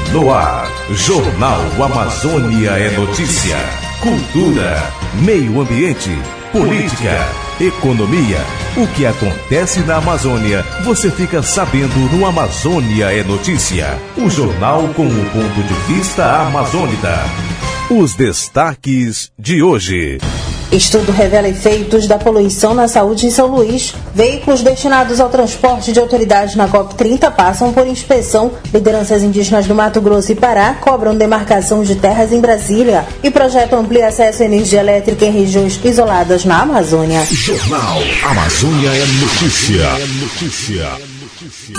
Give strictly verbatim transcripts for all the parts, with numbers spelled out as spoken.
No ar, Jornal Amazônia é Notícia. Cultura, meio ambiente, política, economia. O que acontece na Amazônia, você fica sabendo no Amazônia é Notícia. O jornal com o ponto de vista amazônida. Os destaques de hoje. Estudo revela efeitos da poluição na saúde em São Luís. Veículos destinados ao transporte de autoridades na COP trinta passam por inspeção. Lideranças indígenas do Mato Grosso e Pará cobram demarcação de terras em Brasília. E projeto amplia acesso à energia elétrica em regiões isoladas na Amazônia. Jornal Amazônia é Notícia. É notícia. É notícia.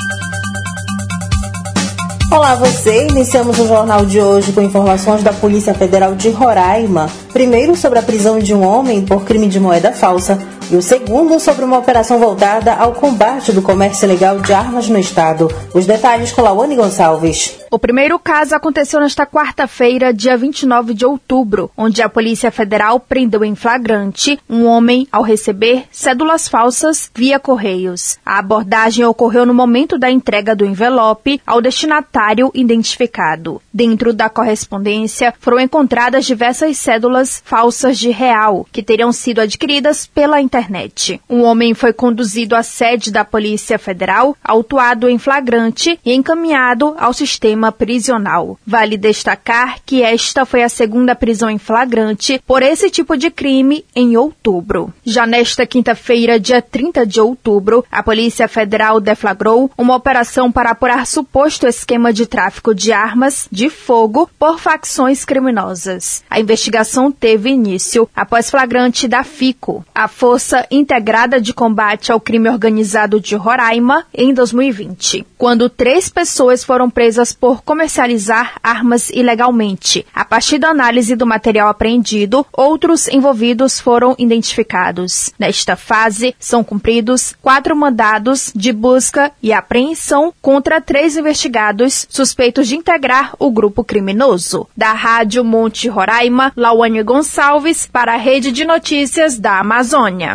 Olá você, iniciamos o jornal de hoje com informações da Polícia Federal de Roraima. Primeiro sobre a prisão de um homem por crime de moeda falsa e o segundo sobre uma operação voltada ao combate do comércio ilegal de armas no estado. Os detalhes com Lawane Gonçalves. O primeiro caso aconteceu nesta quarta-feira, dia vinte e nove de outubro, onde a Polícia Federal prendeu em flagrante um homem ao receber cédulas falsas via Correios. A abordagem ocorreu no momento da entrega do envelope ao destinatário identificado. Dentro da correspondência foram encontradas diversas cédulas falsas de real, que teriam sido adquiridas pela internet. Um homem foi conduzido à sede da Polícia Federal, autuado em flagrante e encaminhado ao sistema prisional. Vale destacar que esta foi a segunda prisão em flagrante por esse tipo de crime em outubro. Já nesta quinta-feira, dia trinta de outubro, a Polícia Federal deflagrou uma operação para apurar suposto esquema de tráfico de armas de fogo por facções criminosas. A investigação teve início após flagrante da FICO, a Força Integrada de Combate ao Crime Organizado de Roraima, em dois mil e vinte, quando três pessoas foram presas por comercializar armas ilegalmente. A partir da análise do material apreendido, outros envolvidos foram identificados. Nesta fase, são cumpridos quatro mandados de busca e apreensão contra três investigados suspeitos de integrar o grupo criminoso. Da Rádio Monte Roraima, Lawane Gonçalves, para a Rede de Notícias da Amazônia.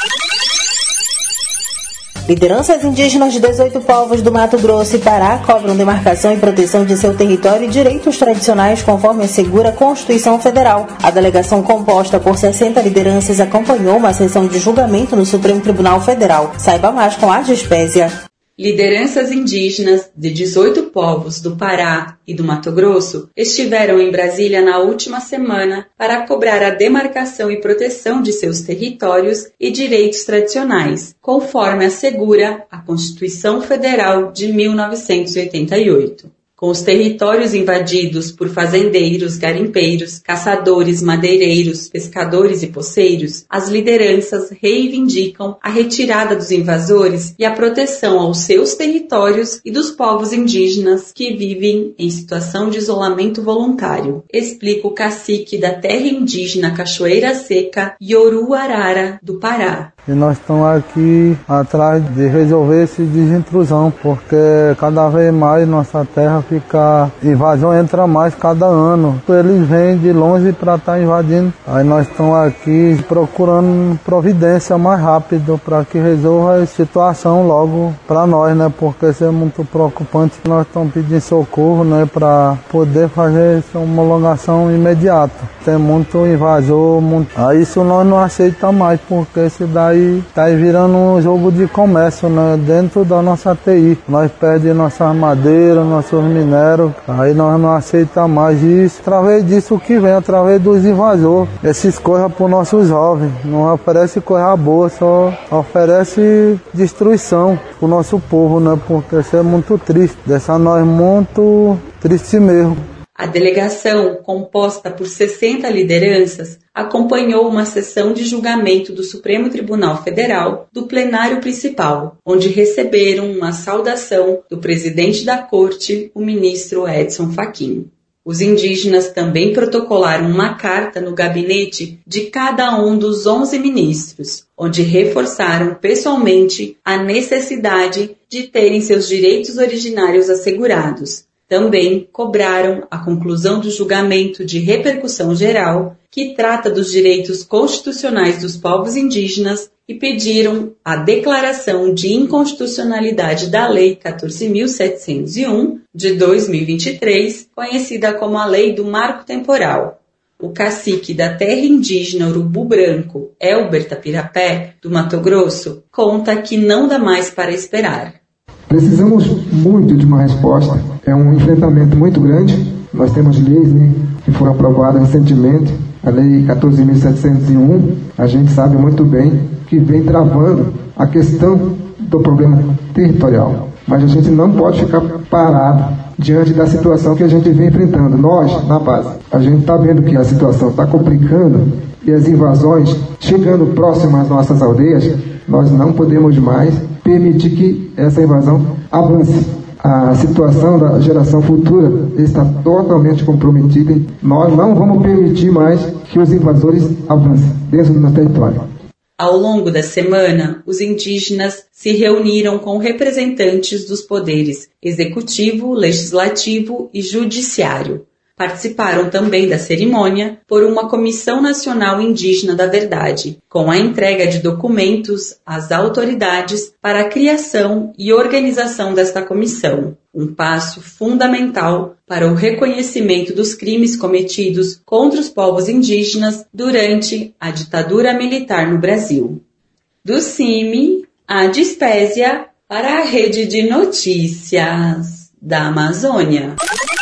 Lideranças indígenas de dezoito povos do Mato Grosso e Pará cobram demarcação e proteção de seu território e direitos tradicionais conforme assegura a Constituição Federal. A delegação, composta por sessenta lideranças, acompanhou uma sessão de julgamento no Supremo Tribunal Federal. Saiba mais com a Gispésia. Lideranças indígenas de dezoito povos do Pará e do Mato Grosso estiveram em Brasília na última semana para cobrar a demarcação e proteção de seus territórios e direitos tradicionais, conforme assegura a Constituição Federal de mil novecentos e oitenta e oito. Com os territórios invadidos por fazendeiros, garimpeiros, caçadores, madeireiros, pescadores e poceiros, as lideranças reivindicam a retirada dos invasores e a proteção aos seus territórios e dos povos indígenas que vivem em situação de isolamento voluntário, explica o cacique da terra indígena Cachoeira Seca, Yoru Arara, do Pará. E nós estamos aqui atrás de resolver essa desintrusão, porque cada vez mais nossa terra fica... invasão entra mais cada ano. Eles vêm de longe para estar tá invadindo. Aí nós estamos aqui procurando providência mais rápido para que resolva a situação logo para nós, né? Porque isso é muito preocupante. Nós estamos pedindo socorro, né? Para poder fazer essa homologação imediata. Tem muito invasor, muito... Aí isso nós não aceitamos mais, porque isso daí Aí tá virando um jogo de comércio, né, dentro da nossa T I. Nós perdemos nossas madeiras, nossos minérios, aí nós não aceitamos mais isso. Através disso que vem, através dos invasores. Esses coisas para os nossos jovens. Não oferece coisa boa, só oferece destruição para o nosso povo, né, porque isso é muito triste. Deixa nós muito triste mesmo. A delegação, composta por sessenta lideranças, acompanhou uma sessão de julgamento do Supremo Tribunal Federal do plenário principal, onde receberam uma saudação do presidente da Corte, o ministro Edson Fachin. Os indígenas também protocolaram uma carta no gabinete de cada um dos onze ministros, onde reforçaram pessoalmente a necessidade de terem seus direitos originários assegurados. também cobraram a conclusão do julgamento de repercussão geral, que trata dos direitos constitucionais dos povos indígenas, e pediram a declaração de inconstitucionalidade da Lei quatorze mil setecentos e um, de dois mil e vinte e três, conhecida como a Lei do Marco Temporal. O cacique da terra indígena Urubu Branco, Elber Tapirapé, do Mato Grosso, conta que não dá mais para esperar. Precisamos muito de uma resposta. É um enfrentamento muito grande. Nós temos leis, né, que foram aprovadas recentemente. A Lei quatorze mil setecentos e um, a gente sabe muito bem que vem travando a questão do problema territorial. Mas a gente não pode ficar parado diante da situação que a gente vem enfrentando. Nós, na base, a gente está vendo que a situação está complicando e as invasões chegando próximas às nossas aldeias. Nós não podemos mais permitir que essa invasão avance. A situação da geração futura está totalmente comprometida e nós não vamos permitir mais que os invasores avancem dentro do nosso território. Ao longo da semana, os indígenas se reuniram com representantes dos poderes executivo, legislativo e judiciário. Participaram também da cerimônia por uma Comissão Nacional Indígena da Verdade, com a entrega de documentos às autoridades para a criação e organização desta comissão, um passo fundamental para o reconhecimento dos crimes cometidos contra os povos indígenas durante a ditadura militar no Brasil. Do CIMI, a Dispésia para a Rede de Notícias da Amazônia.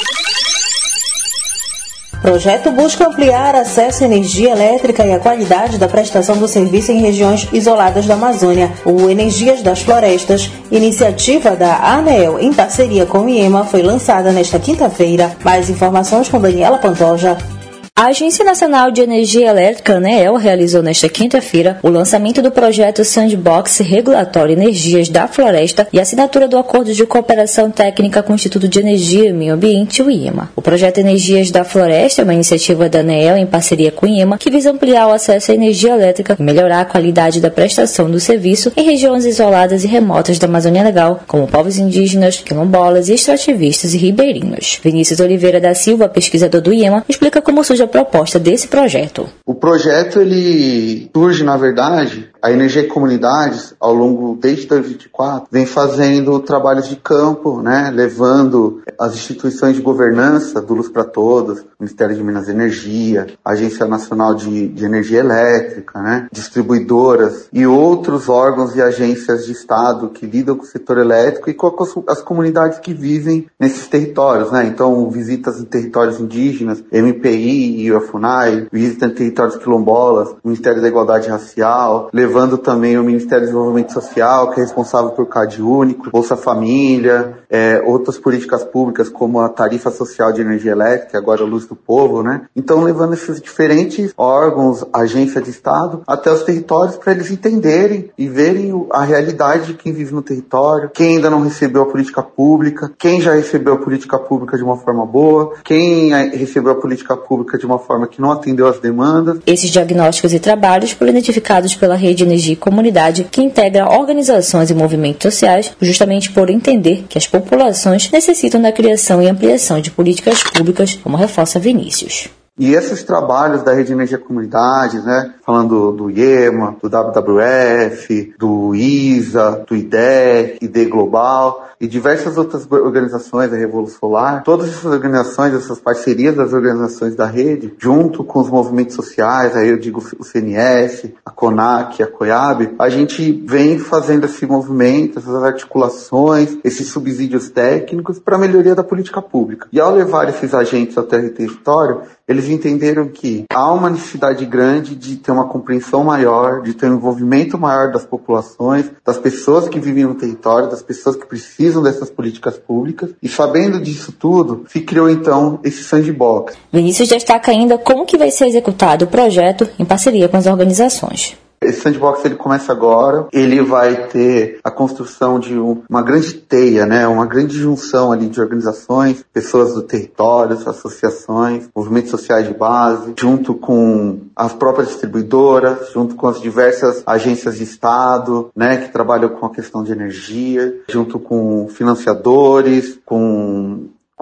O projeto busca ampliar acesso à energia elétrica e a qualidade da prestação do serviço em regiões isoladas da Amazônia. O Energias das Florestas, iniciativa da ANEEL em parceria com o IEMA, foi lançada nesta quinta-feira. Mais informações com Daniela Pantoja. A Agência Nacional de Energia Elétrica, ANEEL, realizou nesta quinta-feira o lançamento do projeto Sandbox Regulatório Energias da Floresta e a assinatura do Acordo de Cooperação Técnica com o Instituto de Energia e Meio Ambiente, o IEMA. O projeto Energias da Floresta é uma iniciativa da ANEEL em parceria com o IEMA que visa ampliar o acesso à energia elétrica e melhorar a qualidade da prestação do serviço em regiões isoladas e remotas da Amazônia Legal, como povos indígenas, quilombolas, extrativistas e ribeirinhos. Vinícius Oliveira da Silva, pesquisador do IEMA, explica como surge a proposta desse projeto. O projeto ele surge, na verdade, a Energia e Comunidades, ao longo desde dois mil e vinte e quatro, vem fazendo trabalhos de campo, né, levando as instituições de governança do Luz para Todos, Ministério de Minas e Energia, Agência Nacional de, de Energia Elétrica, né, distribuidoras e outros órgãos e agências de Estado que lidam com o setor elétrico e com as comunidades que vivem nesses territórios, né. Então, visitas em territórios indígenas, M P I e o FUNAI, visita em territórios quilombolas, Ministério da Igualdade Racial, levando também o Ministério do Desenvolvimento Social, que é responsável por C A D único, Bolsa Família, é, outras políticas públicas como a Tarifa Social de Energia Elétrica, agora a Luz do Povo, né? Então, levando esses diferentes órgãos, agências de Estado, até os territórios para eles entenderem e verem a realidade de quem vive no território, quem ainda não recebeu a política pública, quem já recebeu a política pública de uma forma boa, quem recebeu a política pública de uma forma que não atendeu às demandas. Esses diagnósticos e trabalhos foram identificados pela Rede de Energia e Comunidade, que integra organizações e movimentos sociais, justamente por entender que as populações necessitam da criação e ampliação de políticas públicas, como reforça Vinícius. E esses trabalhos da Rede de Energia e Comunidades, né, falando do IEMA, do W W F, do ISA, do I D E C, I D Global e diversas outras organizações, a Revolução Solar, todas essas organizações, essas parcerias das organizações da rede, junto com os movimentos sociais, aí eu digo o C N S, a CONAC, a COIAB, a gente vem fazendo esse movimento, essas articulações, esses subsídios técnicos para a melhoria da política pública. E ao levar esses agentes ao território, eles entenderam que há uma necessidade grande de ter uma compreensão maior, de ter um envolvimento maior das populações, das pessoas que vivem no território, das pessoas que precisam dessas políticas públicas. E sabendo disso tudo, se criou então esse sandbox. Vinícius destaca ainda como que vai ser executado o projeto em parceria com as organizações. Esse sandbox ele começa agora, ele vai ter a construção de um, uma grande teia, né, uma grande junção ali de organizações, pessoas do território, associações, movimentos sociais de base, junto com as próprias distribuidoras, junto com as diversas agências de Estado, né, que trabalham com a questão de energia, junto com financiadores, com com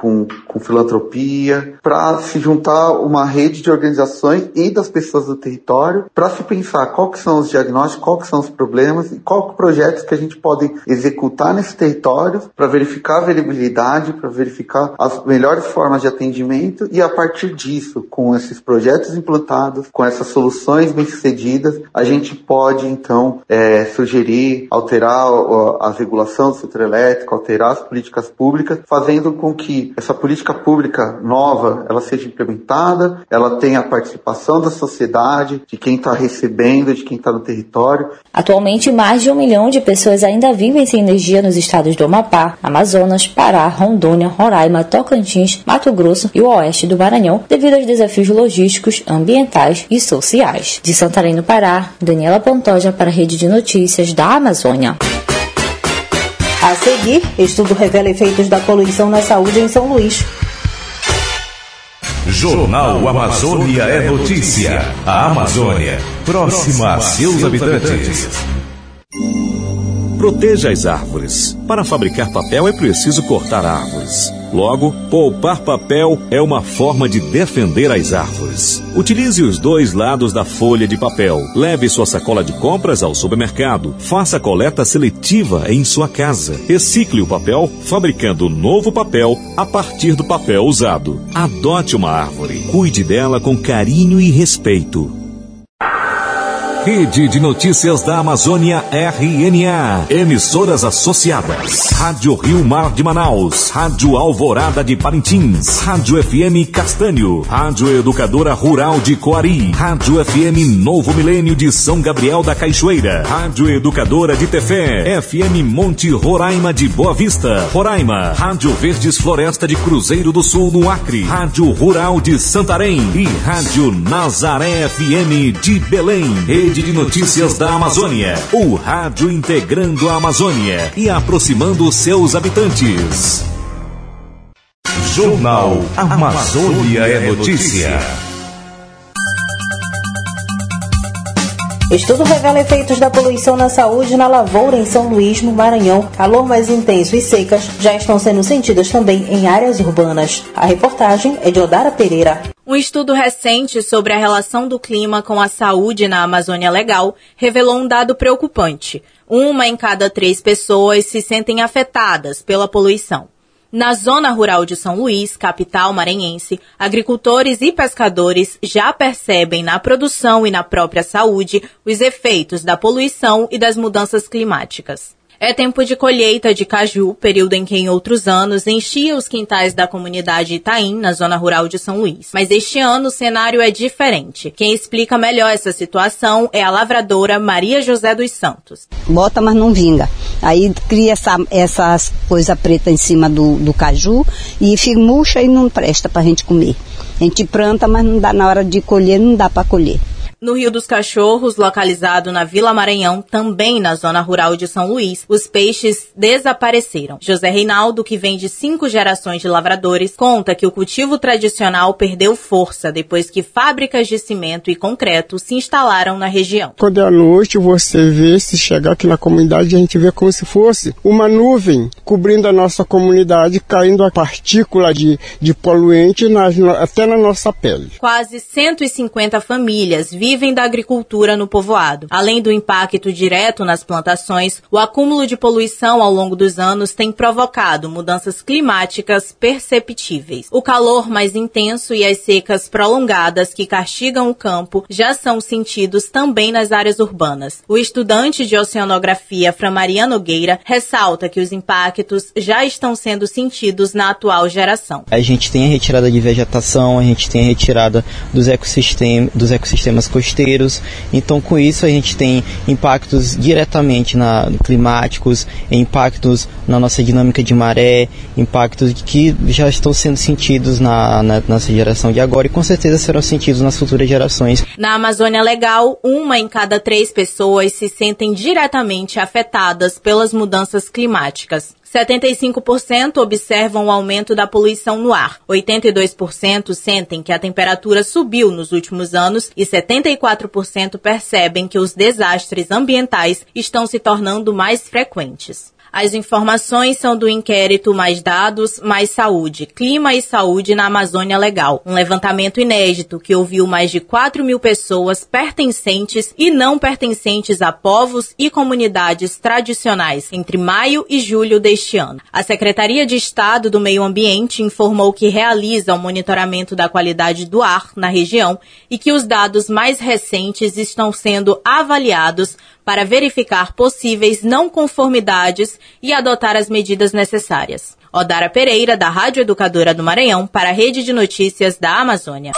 com, com filantropia, para se juntar uma rede de organizações e das pessoas do território, para se pensar qual que são os diagnósticos, qual que são os problemas e qual que projetos que a gente pode executar nesse território para verificar a veribilidade, para verificar as melhores formas de atendimento e a partir disso, com esses projetos implantados, com essas soluções bem-sucedidas, a gente pode então é, sugerir, alterar a regulação do setor elétrico, alterar as políticas públicas, fazendo com que essa política pública nova ela seja implementada, ela tenha a participação da sociedade, de quem está recebendo, de quem está no território. Atualmente, mais de um milhão de pessoas ainda vivem sem energia nos estados do Amapá, Amazonas, Pará, Rondônia, Roraima, Tocantins, Mato Grosso e o oeste do Maranhão, devido aos desafios logísticos, ambientais e sociais. De Santarém, no Pará, Daniela Pantoja para a Rede de Notícias da Amazônia. A seguir, estudo revela efeitos da poluição na saúde em São Luís. Jornal Amazônia é notícia. A Amazônia, próxima a seus habitantes. Proteja as árvores. Para fabricar papel é preciso cortar árvores. Logo, poupar papel é uma forma de defender as árvores. Utilize os dois lados da folha de papel. Leve sua sacola de compras ao supermercado. Faça coleta seletiva em sua casa. Recicle o papel, fabricando novo papel a partir do papel usado. Adote uma árvore. Cuide dela com carinho e respeito. Rede de Notícias da Amazônia R N A. Emissoras associadas. Rádio Rio Mar de Manaus. Rádio Alvorada de Parintins. Rádio F M Castanho. Rádio Educadora Rural de Coari. Rádio F M Novo Milênio de São Gabriel da Cachoeira. Rádio Educadora de Tefé. F M Monte Roraima de Boa Vista, Roraima. Rádio Verdes Floresta de Cruzeiro do Sul, no Acre. Rádio Rural de Santarém. E Rádio Nazaré F M de Belém. Rede de Notícias da Amazônia, o rádio integrando a Amazônia e aproximando seus habitantes. Jornal Amazônia é notícia. Estudo revela efeitos da poluição na saúde na lavoura em São Luís, no Maranhão. Calor mais intenso e secas já estão sendo sentidas também em áreas urbanas. A reportagem é de Odara Pereira. Um estudo recente sobre a relação do clima com a saúde na Amazônia Legal revelou um dado preocupante. Uma em cada três pessoas se sentem afetadas pela poluição. Na zona rural de São Luís, capital maranhense, agricultores e pescadores já percebem na produção e na própria saúde os efeitos da poluição e das mudanças climáticas. É tempo de colheita de caju, período em que em outros anos enchia os quintais da comunidade Itaim, na zona rural de São Luís. Mas este ano o cenário é diferente. Quem explica melhor essa situação é a lavradora Maria José dos Santos. Bota, mas não vinga. Aí cria essa, essas coisas pretas em cima do, do caju e fica murcha e não presta pra gente comer. A gente planta, mas não dá na hora de colher, não dá pra colher. No Rio dos Cachorros, localizado na Vila Maranhão, também na zona rural de São Luís, os peixes desapareceram. José Reinaldo, que vem de cinco gerações de lavradores, conta que o cultivo tradicional perdeu força depois que fábricas de cimento e concreto se instalaram na região. Quando é à noite, você vê, se chegar aqui na comunidade, a gente vê como se fosse uma nuvem cobrindo a nossa comunidade, caindo a partícula de, de poluente nas, até na nossa pele. Quase cento e cinquenta famílias vivem da agricultura no povoado. Além do impacto direto nas plantações, o acúmulo de poluição ao longo dos anos tem provocado mudanças climáticas perceptíveis. O calor mais intenso e as secas prolongadas que castigam o campo já são sentidos também nas áreas urbanas. O estudante de oceanografia Framaria Nogueira ressalta que os impactos já estão sendo sentidos na atual geração. A gente tem a retirada de vegetação, a gente tem a retirada dos ecossistemas, dos ecossistemas costeiros, então com isso a gente tem impactos diretamente na, climáticos, impactos na nossa dinâmica de maré, impactos que já estão sendo sentidos na, na nossa geração de agora e com certeza serão sentidos nas futuras gerações. Na Amazônia Legal, uma em cada três pessoas se sentem diretamente afetadas pelas mudanças climáticas. setenta e cinco por cento observam o aumento da poluição no ar, oitenta e dois por cento sentem que a temperatura subiu nos últimos anos e setenta e quatro por cento percebem que os desastres ambientais estão se tornando mais frequentes. As informações são do inquérito Mais Dados, Mais Saúde, Clima e Saúde na Amazônia Legal. Um levantamento inédito que ouviu mais de quatro mil pessoas pertencentes e não pertencentes a povos e comunidades tradicionais entre maio e julho deste ano. A Secretaria de Estado do Meio Ambiente informou que realiza o monitoramento da qualidade do ar na região e que os dados mais recentes estão sendo avaliados para verificar possíveis não conformidades e adotar as medidas necessárias. Odara Pereira, da Rádio Educadora do Maranhão, para a Rede de Notícias da Amazônia.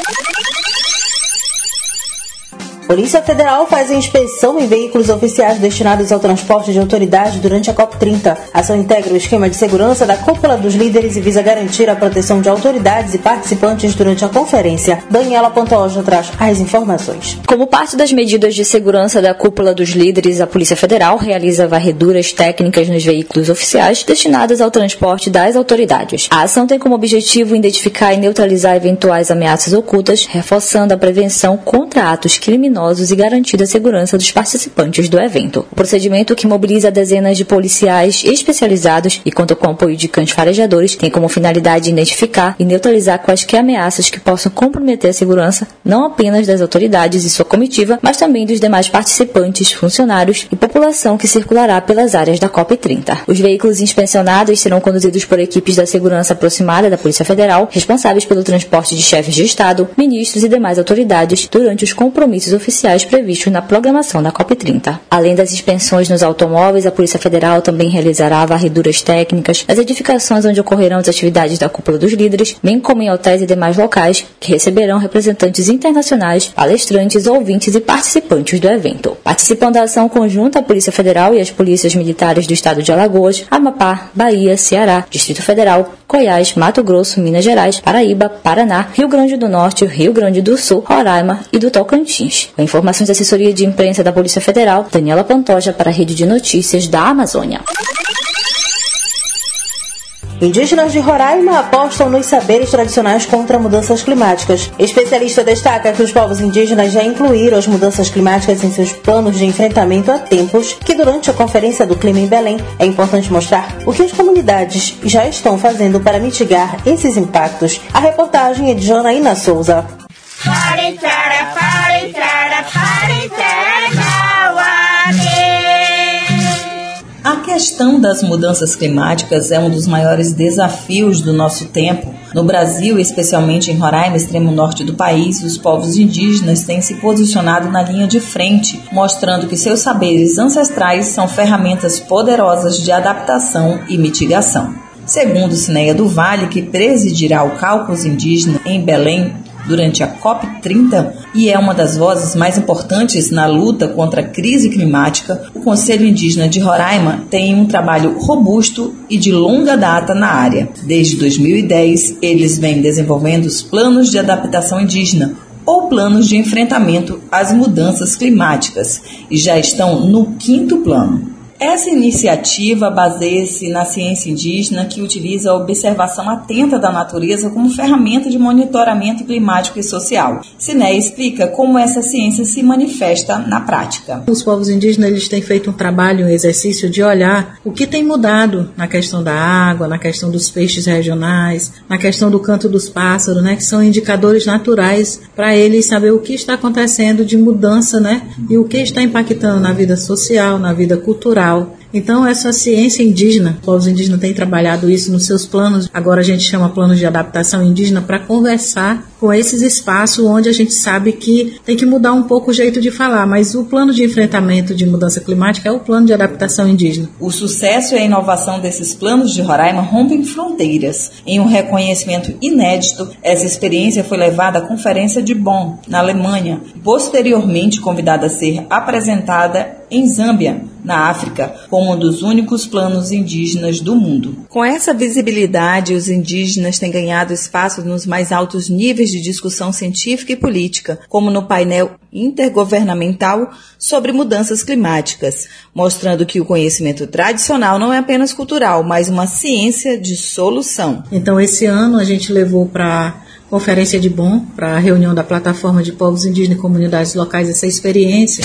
Polícia Federal faz a inspeção em veículos oficiais destinados ao transporte de autoridades durante a COP trinta. A ação integra o esquema de segurança da cúpula dos líderes e visa garantir a proteção de autoridades e participantes durante a conferência. Daniela Pantoja traz as informações. Como parte das medidas de segurança da cúpula dos líderes, a Polícia Federal realiza varreduras técnicas nos veículos oficiais destinados ao transporte das autoridades. A ação tem como objetivo identificar e neutralizar eventuais ameaças ocultas, reforçando a prevenção contra atos criminosos e garantir a segurança dos participantes do evento. O procedimento, que mobiliza dezenas de policiais especializados e conta com o apoio de cães farejadores, tem como finalidade identificar e neutralizar quaisquer ameaças que possam comprometer a segurança não apenas das autoridades e sua comitiva, mas também dos demais participantes, funcionários e população que circulará pelas áreas da COP trinta. Os veículos inspecionados serão conduzidos por equipes da segurança aproximada da Polícia Federal, responsáveis pelo transporte de chefes de Estado, ministros e demais autoridades durante os compromissos oficiais oficiais previstos na programação da COP trinta. Além das inspeções nos automóveis, a Polícia Federal também realizará varreduras técnicas nas edificações onde ocorrerão as atividades da cúpula dos líderes, bem como em hotéis e demais locais que receberão representantes internacionais, palestrantes, ouvintes e participantes do evento. Participam da ação conjunta a Polícia Federal e as polícias militares do estado de Alagoas, Amapá, Bahia, Ceará, Distrito Federal, Goiás, Mato Grosso, Minas Gerais, Paraíba, Paraná, Rio Grande do Norte, Rio Grande do Sul, Roraima e do Tocantins. Com informações da assessoria de imprensa da Polícia Federal, Daniela Pantoja para a Rede de Notícias da Amazônia. Indígenas de Roraima apostam nos saberes tradicionais contra mudanças climáticas. Especialista destaca que os povos indígenas já incluíram as mudanças climáticas em seus planos de enfrentamento há tempos, que durante a Conferência do Clima em Belém é importante mostrar o que as comunidades já estão fazendo para mitigar esses impactos. A reportagem é de Janaína Souza. A questão das mudanças climáticas é um dos maiores desafios do nosso tempo. No Brasil, especialmente em Roraima, extremo norte do país, os povos indígenas têm se posicionado na linha de frente, mostrando que seus saberes ancestrais são ferramentas poderosas de adaptação e mitigação. Segundo Cineia do Vale, que presidirá o Caucus Indígena em Belém durante a COP trinta e é uma das vozes mais importantes na luta contra a crise climática, o Conselho Indígena de Roraima tem um trabalho robusto e de longa data na área. Desde dois mil e dez, eles vêm desenvolvendo os planos de adaptação indígena, ou planos de enfrentamento às mudanças climáticas, e já estão no quinto plano. Essa iniciativa baseia-se na ciência indígena, que utiliza a observação atenta da natureza como ferramenta de monitoramento climático e social. Cineia explica como essa ciência se manifesta na prática. Os povos indígenas eles têm feito um trabalho, um exercício de olhar o que tem mudado na questão da água, na questão dos peixes regionais, na questão do canto dos pássaros, né, que são indicadores naturais para eles saber o que está acontecendo de mudança, né, e o que está impactando na vida social, na vida cultural. Então, essa ciência indígena, os povos indígenas têm trabalhado isso nos seus planos, agora a gente chama planos de adaptação indígena, para conversar com esses espaços onde a gente sabe que tem que mudar um pouco o jeito de falar, mas o plano de enfrentamento de mudança climática é o plano de adaptação indígena. O sucesso e a inovação desses planos de Roraima rompem fronteiras. Em um reconhecimento inédito, essa experiência foi levada à Conferência de Bonn, na Alemanha, e posteriormente convidada a ser apresentada em Zâmbia, na África, como um dos únicos planos indígenas do mundo. Com essa visibilidade, os indígenas têm ganhado espaço nos mais altos níveis de discussão científica e política, como no painel intergovernamental sobre mudanças climáticas, mostrando que o conhecimento tradicional não é apenas cultural, mas uma ciência de solução. Então, esse ano a gente levou para Conferência de Bonn, para a reunião da Plataforma de Povos Indígenas e Comunidades Locais, essa experiência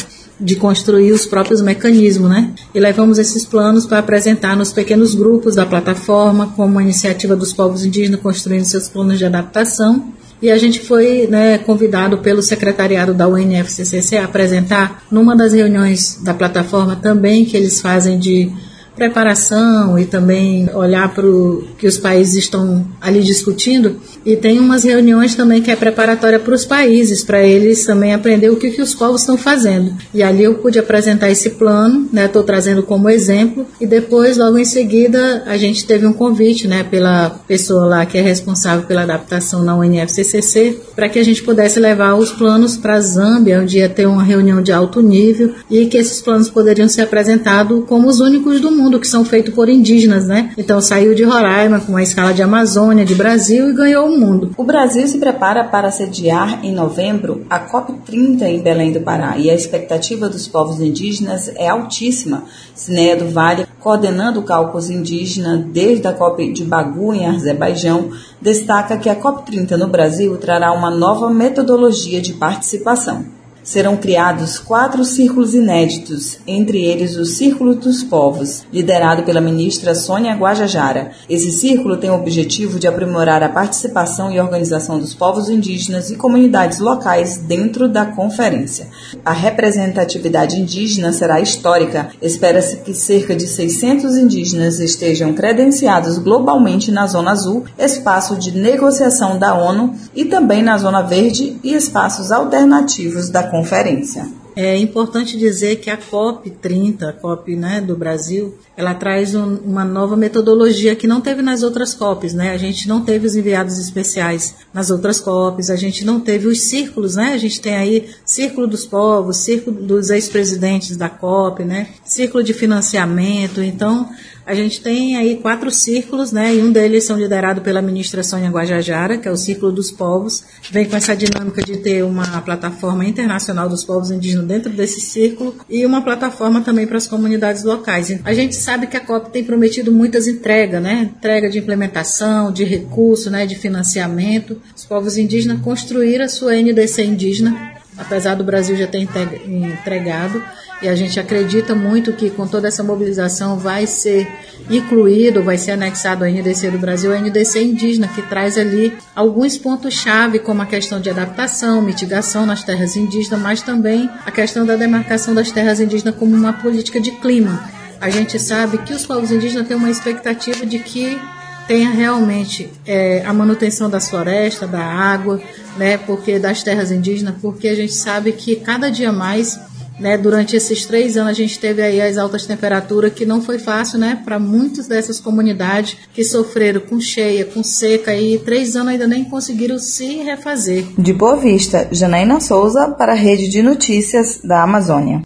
de construir os próprios mecanismos, né? E levamos esses planos para apresentar nos pequenos grupos da plataforma, como a iniciativa dos povos indígenas construindo seus planos de adaptação. E a gente foi, né, convidado pelo secretariado da U N F C C C a apresentar numa das reuniões da plataforma também que eles fazem de preparação e também olhar para o que os países estão ali discutindo. E tem umas reuniões também que é preparatória para os países, para eles também aprender o que, que os povos estão fazendo. E ali eu pude apresentar esse plano, né, estou trazendo como exemplo, e depois, logo em seguida, a gente teve um convite, né, pela pessoa lá que é responsável pela adaptação na U N F C C C, para que a gente pudesse levar os planos para a Zâmbia, onde ia ter uma reunião de alto nível, e que esses planos poderiam ser apresentados como os únicos do mundo, que são feitos por indígenas, né? Então saiu de Roraima com a escala de Amazônia, de Brasil, e ganhou o mundo. O Brasil se prepara para sediar em novembro a COP trinta em Belém do Pará, e a expectativa dos povos indígenas é altíssima. Cineia do Vale, coordenando o caucus indígena desde a COP de Bagu, em Azerbaijão, destaca que a COP trinta no Brasil trará uma nova metodologia de participação. Serão criados quatro círculos inéditos, entre eles o Círculo dos Povos, liderado pela ministra Sônia Guajajara. Esse círculo tem o objetivo de aprimorar a participação e organização dos povos indígenas e comunidades locais dentro da conferência. A representatividade indígena será histórica. Espera-se que cerca de seiscentos indígenas estejam credenciados globalmente na Zona Azul, espaço de negociação da ONU, e também na Zona Verde e espaços alternativos da conferência. É importante dizer que a COP trinta, a COP, né, do Brasil, ela traz um, uma nova metodologia que não teve nas outras COPs, né? A gente não teve os enviados especiais nas outras COPs, a gente não teve os círculos, né? A gente tem aí Círculo dos Povos, Círculo dos ex-presidentes da COP, né? Círculo de financiamento. Então, a gente tem aí quatro círculos, né? E um deles são liderados pela ministra Sônia Guajajara, que é o Círculo dos Povos. Vem com essa dinâmica de ter uma plataforma internacional dos povos indígenas dentro desse círculo e uma plataforma também para as comunidades locais. A gente sabe que a COP tem prometido muitas entregas, né? Entrega de implementação, de recurso, né? De financiamento. Os povos indígenas construíram a sua N D C indígena, apesar do Brasil já ter entregado. E a gente acredita muito que com toda essa mobilização vai ser incluído, vai ser anexado ao N D C do Brasil, a N D C indígena, que traz ali alguns pontos-chave, como a questão de adaptação, mitigação nas terras indígenas, mas também a questão da demarcação das terras indígenas como uma política de clima. A gente sabe que os povos indígenas têm uma expectativa de que tenha realmente é, a manutenção das florestas, da água, né, porque das terras indígenas, porque a gente sabe que cada dia mais, né, durante esses três anos a gente teve aí as altas temperaturas, que não foi fácil, né, para muitas dessas comunidades que sofreram com cheia, com seca, e três anos ainda nem conseguiram se refazer. De Boa Vista, Janaína Souza para a Rede de Notícias da Amazônia.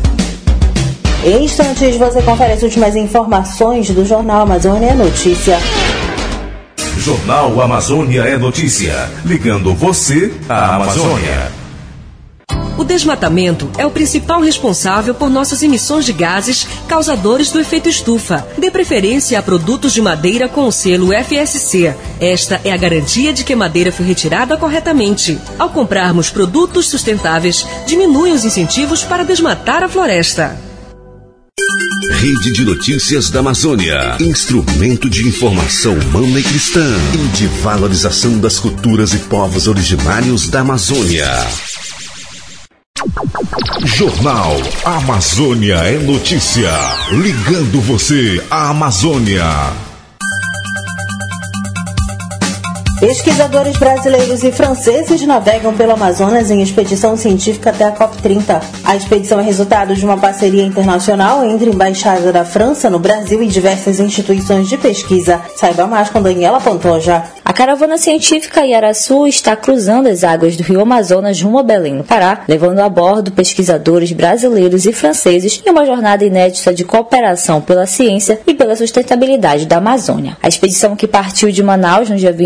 Em instantes você confere as últimas informações do Jornal Amazônia é Notícia. Jornal Amazônia é Notícia, ligando você à Amazônia. O desmatamento é o principal responsável por nossas emissões de gases causadores do efeito estufa. Dê preferência a produtos de madeira com o selo F S C. Esta é a garantia de que a madeira foi retirada corretamente. Ao comprarmos produtos sustentáveis, diminui os incentivos para desmatar a floresta. Rede de Notícias da Amazônia. Instrumento de informação humana e cristã e de valorização das culturas e povos originários da Amazônia. Jornal Amazônia é Notícia. Ligando você à Amazônia. Pesquisadores brasileiros e franceses navegam pelo Amazonas em expedição científica até a COP trinta. A expedição é resultado de uma parceria internacional entre a Embaixada da França no Brasil e diversas instituições de pesquisa. Saiba mais com Daniela Pantoja. A caravana científica Iaraçu está cruzando as águas do Rio Amazonas rumo a Belém, no Pará, levando a bordo pesquisadores brasileiros e franceses em uma jornada inédita de cooperação pela ciência e pela sustentabilidade da Amazônia. A expedição, que partiu de Manaus no dia vinte e oito de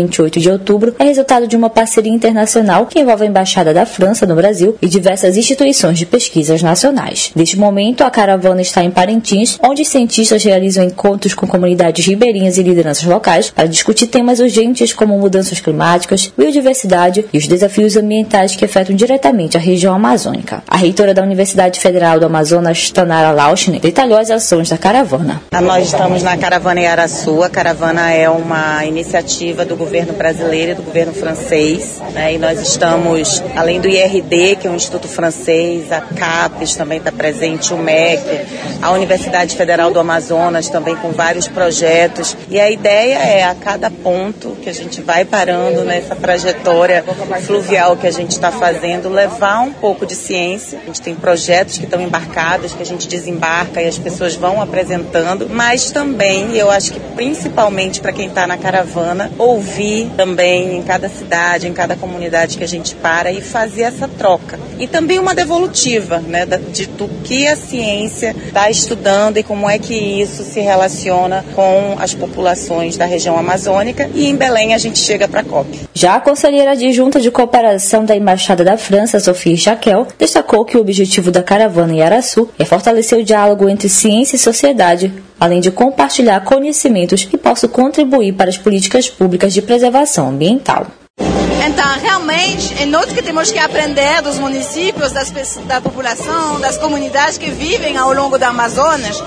de outubro é resultado de uma parceria internacional que envolve a Embaixada da França no Brasil e diversas instituições de pesquisas nacionais. Neste momento, a caravana está em Parintins, onde cientistas realizam encontros com comunidades ribeirinhas e lideranças locais para discutir temas urgentes como mudanças climáticas, biodiversidade e os desafios ambientais que afetam diretamente a região amazônica. A reitora da Universidade Federal do Amazonas, Tanara Lauschner, detalhou as ações da caravana. Nós estamos na Caravana Iaraçu. A caravana é uma iniciativa do governo brasileiro e do governo francês, né? E nós estamos, além do I R D, que é um instituto francês, a CAPES também está presente, o M E C, a Universidade Federal do Amazonas também com vários projetos. E a ideia é, a cada ponto que a gente vai parando nessa trajetória fluvial que a gente está fazendo, levar um pouco de ciência. A gente tem projetos que estão embarcados, que a gente desembarca e as pessoas vão apresentando, mas também, eu acho que principalmente para quem está na caravana, ouvir também em cada cidade, em cada comunidade que a gente para e fazer essa troca. E também uma devolutiva, né, de do que a ciência está estudando e como é que isso se relaciona com as populações da região amazônica. E em Belém a gente chega para a COP. Já a conselheira adjunta de cooperação da Embaixada da França, Sophie Jaquel, destacou que o objetivo da caravana Iaraçu é fortalecer o diálogo entre ciência e sociedade, além de compartilhar conhecimentos que possam contribuir para as políticas públicas de preservação ambiental. Então, realmente, é nós que temos que aprender dos municípios, das, da população, das comunidades que vivem ao longo da Amazonas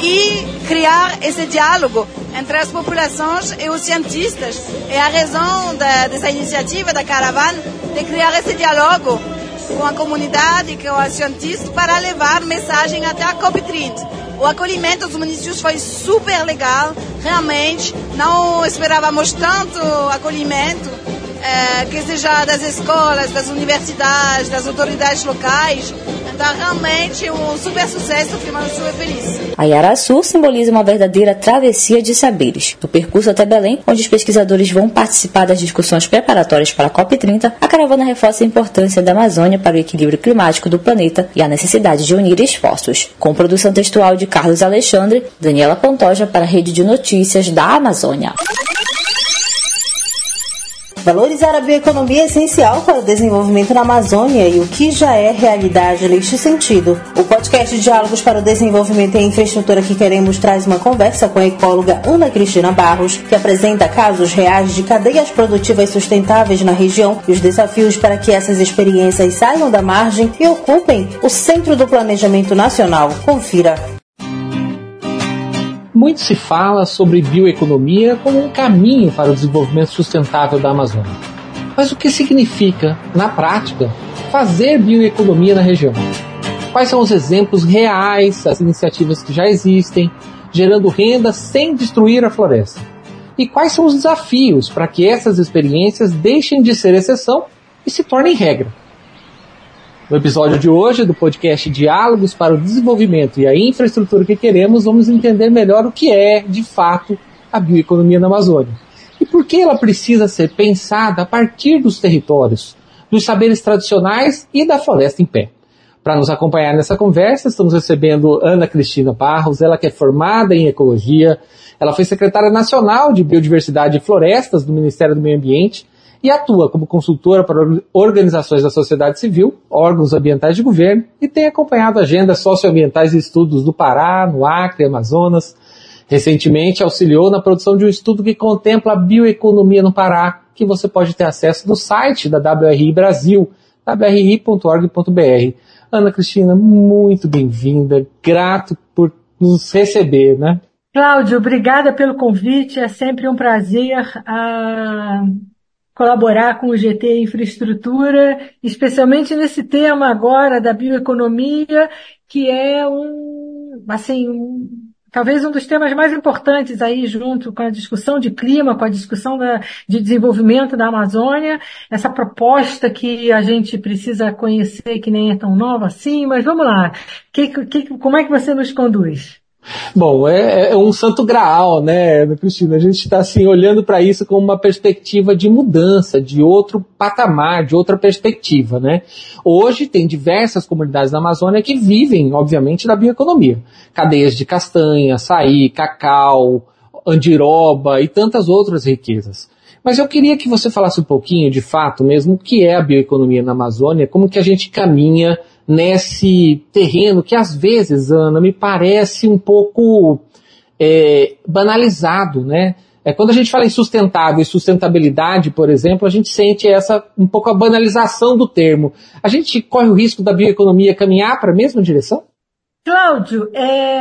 e criar esse diálogo entre as populações e os cientistas. É a razão da, dessa iniciativa da caravana, de criar esse diálogo com a comunidade, com os cientistas, para levar mensagem até a COP trinta. O acolhimento dos municípios foi super legal, realmente, não esperávamos tanto acolhimento, é, que seja das escolas, das universidades, das autoridades locais. Então, realmente, um super sucesso, ficamos super felizes. A Iaraçu simboliza uma verdadeira travessia de saberes. No percurso até Belém, onde os pesquisadores vão participar das discussões preparatórias para a COP trinta, a caravana reforça a importância da Amazônia para o equilíbrio climático do planeta e a necessidade de unir esforços. Com produção textual de Carlos Alexandre, Daniela Pantoja para a Rede de Notícias da Amazônia. Valorizar a bioeconomia é essencial para o desenvolvimento na Amazônia e o que já é realidade neste sentido. O podcast Diálogos para o Desenvolvimento e a Infraestrutura que Queremos traz uma conversa com a ecóloga Ana Cristina Barros, que apresenta casos reais de cadeias produtivas sustentáveis na região e os desafios para que essas experiências saiam da margem e ocupem o centro do planejamento nacional. Confira. Muito se fala sobre bioeconomia como um caminho para o desenvolvimento sustentável da Amazônia. Mas o que significa, na prática, fazer bioeconomia na região? Quais são os exemplos reais, as iniciativas que já existem, gerando renda sem destruir a floresta? E quais são os desafios para que essas experiências deixem de ser exceção e se tornem regra? No episódio de hoje do podcast Diálogos para o Desenvolvimento e a Infraestrutura que Queremos, vamos entender melhor o que é, de fato, a bioeconomia na Amazônia. E por que ela precisa ser pensada a partir dos territórios, dos saberes tradicionais e da floresta em pé. Para nos acompanhar nessa conversa, estamos recebendo Ana Cristina Barros, ela que é formada em Ecologia, ela foi secretária nacional de Biodiversidade e Florestas do Ministério do Meio Ambiente, e atua como consultora para organizações da sociedade civil, órgãos ambientais de governo, e tem acompanhado agendas socioambientais e estudos do Pará, no Acre, Amazonas. Recentemente auxiliou na produção de um estudo que contempla a bioeconomia no Pará, que você pode ter acesso no site da W R I Brasil, w r i ponto org ponto b r. Ana Cristina, muito bem-vinda, grato por nos receber, né? Cláudio, obrigada pelo convite, é sempre um prazer a colaborar com o G T Infraestrutura, especialmente nesse tema agora da bioeconomia, que é um, assim, um, talvez um dos temas mais importantes aí, junto com a discussão de clima, com a discussão da, de desenvolvimento da Amazônia, essa proposta que a gente precisa conhecer, que nem é tão nova assim, mas vamos lá, que, que, como é que você nos conduz? Bom, é, é um santo graal, né, Cristina? A gente está assim, olhando para isso com uma perspectiva de mudança, de outro patamar, de outra perspectiva, né? Hoje tem diversas comunidades na Amazônia que vivem, obviamente, da bioeconomia. Cadeias de castanha, açaí, cacau, andiroba e tantas outras riquezas. Mas eu queria que você falasse um pouquinho, de fato mesmo, o que é a bioeconomia na Amazônia, como que a gente caminha nesse terreno que às vezes, Ana, me parece um pouco é, banalizado, né? É, quando a gente fala em sustentável e sustentabilidade, por exemplo, a gente sente essa um pouco a banalização do termo. A gente corre o risco da bioeconomia caminhar para a mesma direção? Cláudio, é,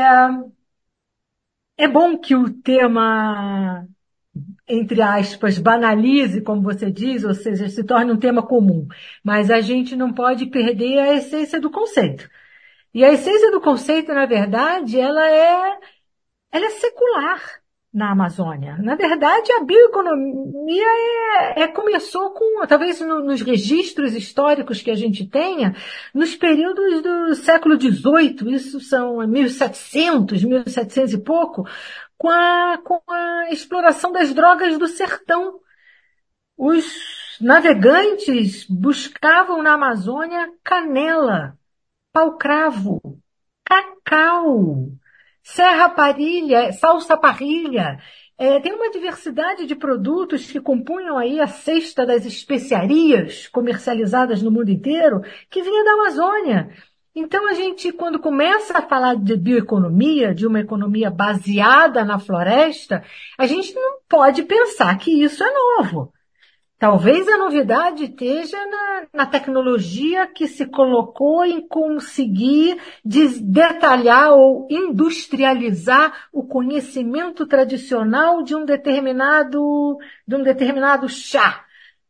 é bom que o tema, entre aspas, banalize, como você diz, ou seja, se torne um tema comum. Mas a gente não pode perder a essência do conceito. E a essência do conceito, na verdade, ela é, ela é secular na Amazônia. Na verdade, a bioeconomia é, é, começou com, talvez no, nos registros históricos que a gente tenha, nos períodos do século dezoito, isso são mil e setecentos, mil e setecentos e pouco, com a, com a exploração das drogas do sertão. Os navegantes buscavam na Amazônia canela, pau-cravo, cacau, serra-parrilha, salsa-parrilha. É, tem uma diversidade de produtos que compunham aí a cesta das especiarias comercializadas no mundo inteiro, que vinha da Amazônia. Então a gente, quando começa a falar de bioeconomia, de uma economia baseada na floresta, a gente não pode pensar que isso é novo. Talvez a novidade esteja na, na tecnologia que se colocou em conseguir des, detalhar ou industrializar o conhecimento tradicional de um determinado, de um determinado chá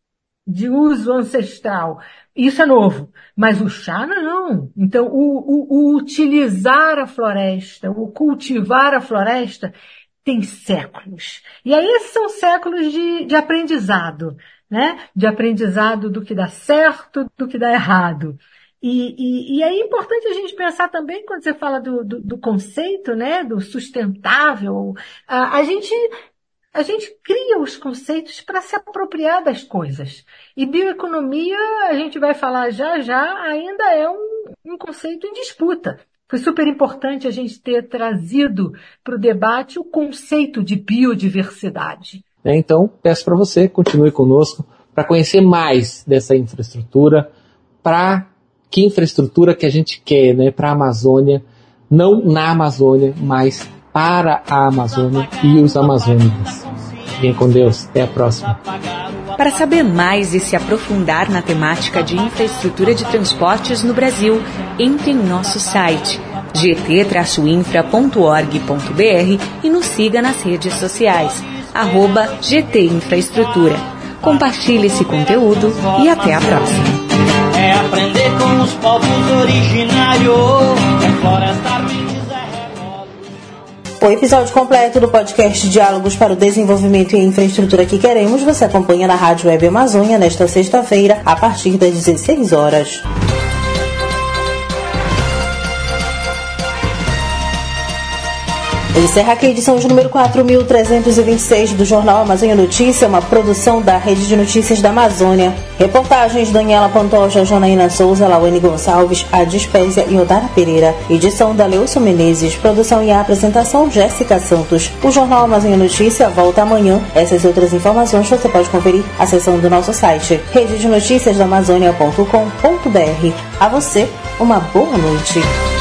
de uso ancestral. Isso é novo, mas o chá não. Então, o, o, o utilizar a floresta, o cultivar a floresta tem séculos. E aí esses são séculos de, de aprendizado. Né? De aprendizado do que dá certo, do que dá errado. E, e, e é importante a gente pensar também, quando você fala do, do, do conceito, né, do sustentável, a, a gente, a gente cria os conceitos para se apropriar das coisas. E bioeconomia, a gente vai falar já já, ainda é um, um conceito em disputa. Foi super importante a gente ter trazido para o debate o conceito de biodiversidade. Então, peço para você, continue conosco, para conhecer mais dessa infraestrutura, para que infraestrutura que a gente quer, né, para a Amazônia, não na Amazônia, mas para a Amazônia e os amazônicos. Fiquem com Deus, até a próxima. Para saber mais e se aprofundar na temática de infraestrutura de transportes no Brasil, entre em nosso site g t traço infra ponto org ponto b r e nos siga nas redes sociais. arroba G T Infraestrutura. Compartilhe esse conteúdo e até a próxima. É aprender com os povos originários, é florestar O episódio completo do podcast Diálogos para o Desenvolvimento e Infraestrutura que Queremos você acompanha na Rádio Web Amazônia nesta sexta-feira, a partir das dezesseis horas. Encerra aqui a edição de número quatro mil trezentos e vinte e seis do Jornal Amazônia Notícia, uma produção da Rede de Notícias da Amazônia. Reportagens Daniela Pantoja, Janaína Souza, Lauene Gonçalves, Adis Pézia e Odara Pereira. Edição da Leôncio Menezes. Produção e apresentação Jéssica Santos. O Jornal Amazônia Notícia volta amanhã. Essas e outras informações você pode conferir acessando o nosso site rede de notícias da amazônia ponto com ponto b r. A você, uma boa noite.